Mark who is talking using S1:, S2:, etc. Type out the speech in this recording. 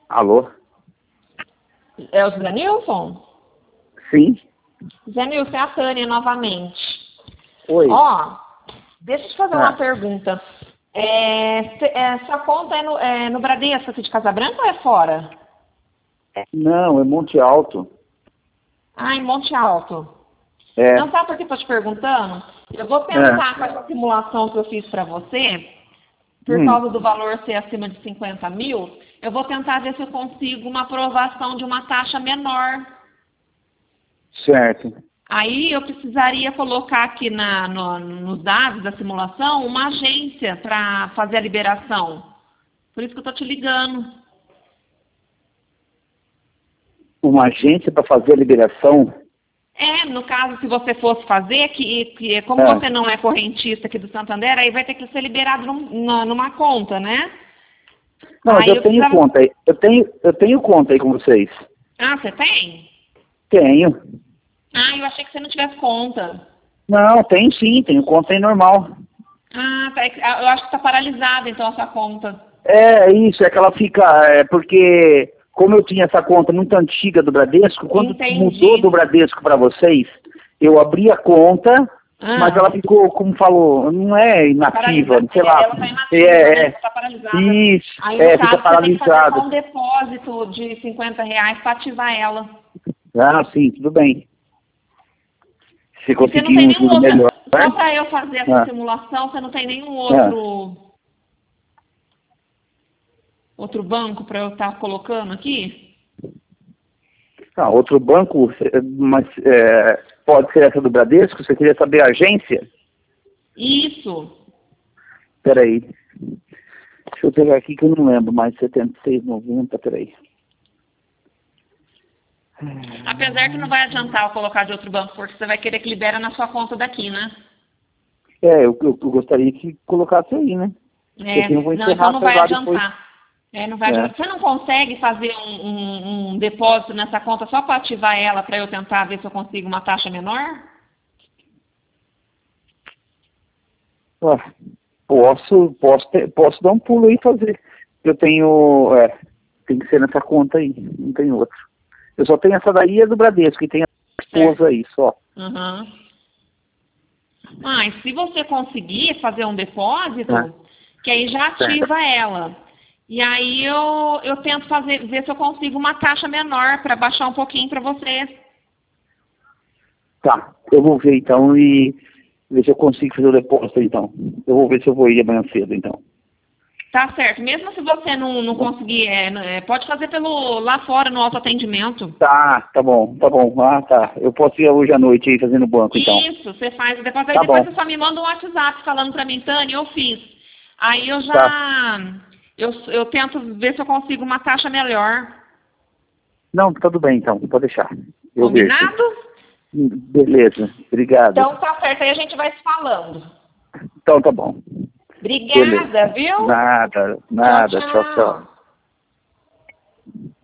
S1: Alô?
S2: É o Zé Nilson?
S1: Sim?
S2: Zé Nilson, é a Tânia novamente.
S1: Oi.
S2: Ó, deixa eu te fazer uma
S1: Ah.
S2: pergunta. Sua conta é no Bradesco aqui de Casa Branca ou é fora?
S1: Não, é Monte Alto.
S2: Ah, em Monte Alto.
S1: É.
S2: Não sabe por que eu tô te perguntando? Eu vou tentar com essa simulação que eu fiz para você, por causa do valor ser acima de 50 mil, eu vou tentar ver se eu consigo uma aprovação de uma taxa menor.
S1: Certo.
S2: Aí eu precisaria colocar aqui nos dados da simulação uma agência para fazer a liberação. Por isso que eu estou te ligando.
S1: Uma agência para fazer a liberação?
S2: No caso, se você fosse fazer, que como você não é correntista aqui do Santander, aí vai ter que ser liberado numa conta, né?
S1: Não, mas
S2: aí
S1: eu tenho conta aí. Eu tenho conta aí com vocês.
S2: Ah, você tem?
S1: Tenho.
S2: Ah, eu achei que você não tivesse conta.
S1: Não, tenho sim, tenho conta aí normal.
S2: Ah, tá. Eu acho que está paralisada então essa conta.
S1: É isso, é que ela fica. Porque como eu tinha essa conta muito antiga do Bradesco, quando mudou do Bradesco para vocês, eu abri a conta, mas ela ficou, como falou, não é inativa, sei lá.
S2: Ela está inativa, está paralisada.
S1: Isso,
S2: aí no caso,
S1: fica paralisada.
S2: Você tem que fazer só um depósito de R$50 para ativar ela.
S1: Ah, sim, tudo bem. Se
S2: você não
S1: conseguir
S2: tem
S1: um
S2: nenhum
S1: juro
S2: outro,
S1: melhor.
S2: só para eu fazer essa simulação, você não tem nenhum outro banco para eu estar colocando aqui?
S1: Outro banco, mas pode ser essa do Bradesco? Você queria saber a agência?
S2: Isso.
S1: Peraí. Deixa eu pegar aqui que eu não lembro mais. 76,90, peraí.
S2: Apesar que não vai adiantar eu colocar de outro banco, porque você vai querer que libera na sua conta daqui, né?
S1: Eu gostaria que colocasse aí, né?
S2: Então não vai adiantar. Não vai adiantar. Você não consegue fazer um depósito nessa conta só para ativar ela, para eu tentar ver se eu consigo uma taxa menor?
S1: Posso dar um pulo aí e fazer. Eu tenho... tem que ser nessa conta aí, não tem outra. Eu só tenho essa daí, é do Bradesco, e tem a esposa aí, só.
S2: E se você conseguir fazer um depósito, que aí já ativa ela. E aí eu tento ver se eu consigo uma taxa menor para baixar um pouquinho para você.
S1: Tá, eu vou ver então e ver se eu consigo fazer o depósito então. Eu vou ver se eu vou ir amanhã cedo então.
S2: Tá certo. Mesmo se você não conseguir, pode fazer lá fora no autoatendimento.
S1: Tá bom. Ah, tá. Eu posso ir hoje à noite aí fazer no banco então.
S2: Isso, você faz o depósito. Aí depois você só me manda um WhatsApp falando pra mim, Tânia, eu fiz. Aí eu já... Eu tento ver se eu consigo uma taxa melhor.
S1: Não, tudo bem então. Pode deixar.
S2: Combinado?
S1: Beleza. Obrigado.
S2: Então tá certo. Aí a gente vai se falando.
S1: Então tá bom.
S2: Obrigada, viu?
S1: Nada. Tchau.